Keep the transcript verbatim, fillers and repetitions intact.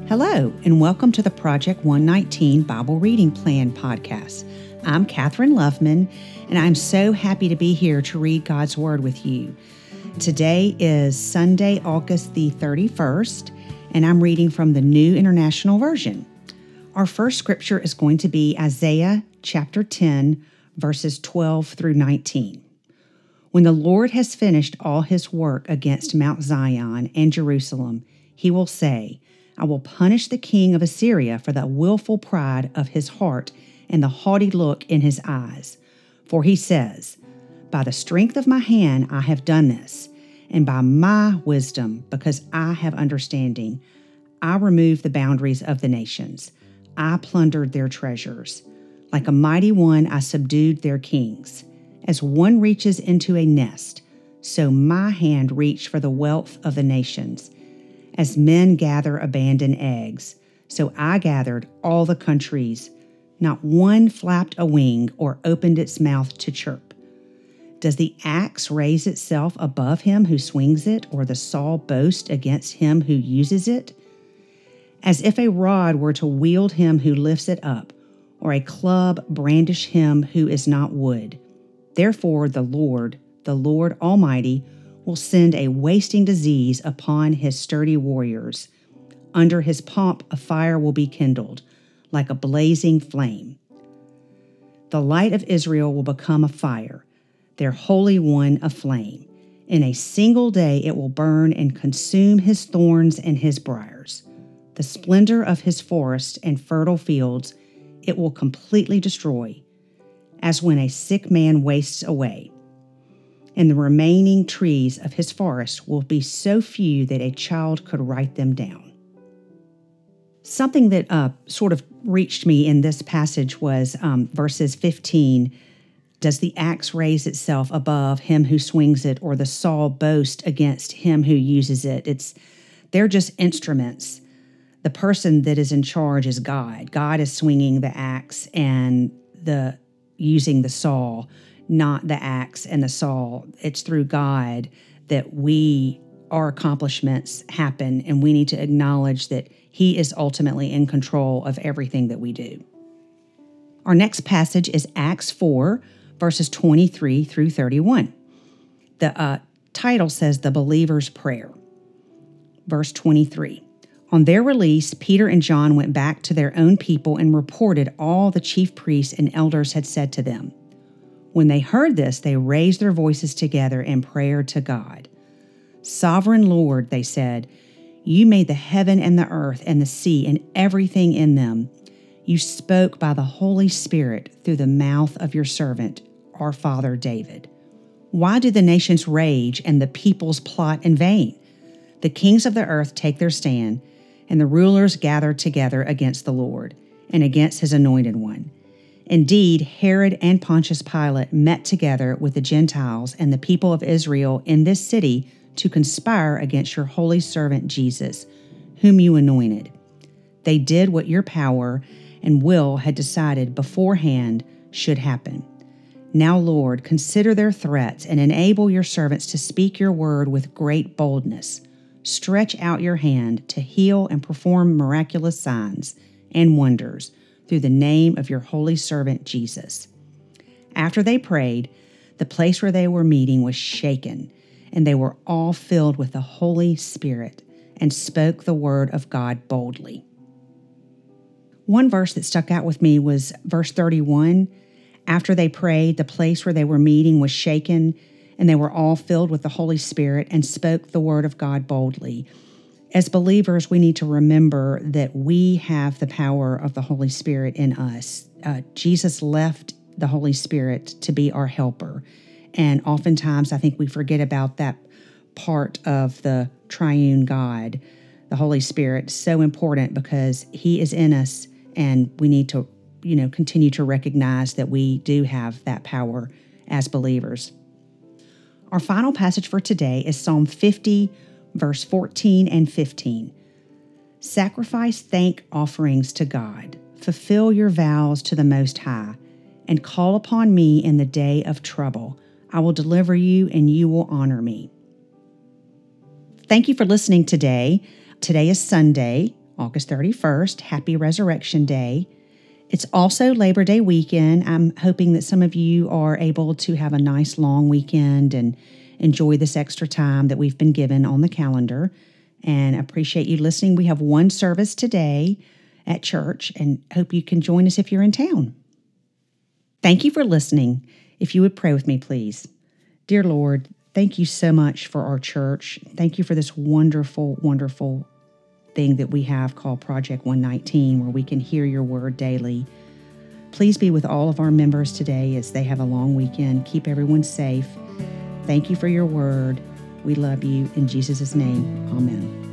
Hello, and welcome to the Project one nineteen Bible Reading Plan podcast. I'm Catherine Loveman, and I'm so happy to be here to read God's Word with you. Today is Sunday, August the thirty-first, and I'm reading from the New International Version. Our first scripture is going to be Isaiah chapter ten, verses twelve through nineteen. When the Lord has finished all his work against Mount Zion and Jerusalem, he will say, I will punish the king of Assyria for the willful pride of his heart and the haughty look in his eyes. For he says, by the strength of my hand I have done this, and by my wisdom, because I have understanding, I removed the boundaries of the nations. I plundered their treasures. Like a mighty one, I subdued their kings. As one reaches into a nest, so my hand reached for the wealth of the nations. As men gather abandoned eggs, so I gathered all the countries. Not one flapped a wing or opened its mouth to chirp. Does the axe raise itself above him who swings it, or the saw boast against him who uses it? As if a rod were to wield him who lifts it up, or a club brandish him who is not wood. Therefore the Lord, the Lord Almighty, will send a wasting disease upon his sturdy warriors. Under his pomp a fire will be kindled, like a blazing flame. The light of Israel will become a fire, their Holy One a flame. In a single day it will burn and consume his thorns and his briars. The splendor of his forests and fertile fields it will completely destroy, as when a sick man wastes away. And the remaining trees of his forest will be so few that a child could write them down. Something that uh, sort of reached me in this passage was um, verses fifteen. Does the axe raise itself above him who swings it, or the saw boast against him who uses it? It's they're just instruments. The person that is in charge is God. God is swinging the axe and the using the saw, not the axe and the saw. It's through God that we, our accomplishments happen, and we need to acknowledge that he is ultimately in control of everything that we do. Our next passage is Acts four, verses twenty-three through thirty-one. The uh, title says, The Believer's Prayer. Verse twenty-three. On their release, Peter and John went back to their own people and reported all the chief priests and elders had said to them. When they heard this, they raised their voices together in prayer to God. Sovereign Lord, they said, you made the heaven and the earth and the sea and everything in them. You spoke by the Holy Spirit through the mouth of your servant, our father David. Why do the nations rage and the peoples plot in vain? The kings of the earth take their stand, and the rulers gather together against the Lord and against his anointed one. Indeed, Herod and Pontius Pilate met together with the Gentiles and the people of Israel in this city to conspire against your holy servant Jesus, whom you anointed. They did what your power and will had decided beforehand should happen. Now, Lord, consider their threats and enable your servants to speak your word with great boldness. Stretch out your hand to heal and perform miraculous signs and wonders through the name of your holy servant Jesus. After they prayed, the place where they were meeting was shaken, and they were all filled with the Holy Spirit and spoke the word of God boldly. One verse that stuck out with me was verse thirty-one. After they prayed, the place where they were meeting was shaken, and they were all filled with the Holy Spirit and spoke the word of God boldly. As believers, we need to remember that we have the power of the Holy Spirit in us. Uh, Jesus left the Holy Spirit to be our helper. And oftentimes, I think we forget about that part of the triune God, the Holy Spirit. So important because he is in us, and we need to, you know, continue to recognize that we do have that power as believers. Our final passage for today is Psalm fifty, verse fourteen and fifteen. Sacrifice thank offerings to God. Fulfill your vows to the Most High, and call upon me in the day of trouble. I will deliver you, and you will honor me. Thank you for listening today. Today is Sunday, August thirty-first. Happy Resurrection Day. It's also Labor Day weekend. I'm hoping that some of you are able to have a nice long weekend and enjoy this extra time that we've been given on the calendar. And I appreciate you listening. We have one service today at church and hope you can join us if you're in town. Thank you for listening. If you would pray with me, please. Dear Lord, thank you so much for our church. Thank you for this wonderful, wonderful thing that we have called Project one nineteen, where we can hear your word daily. Please be with all of our members today as they have a long weekend. Keep everyone safe. Thank you for your word. We love you. In Jesus' name, amen.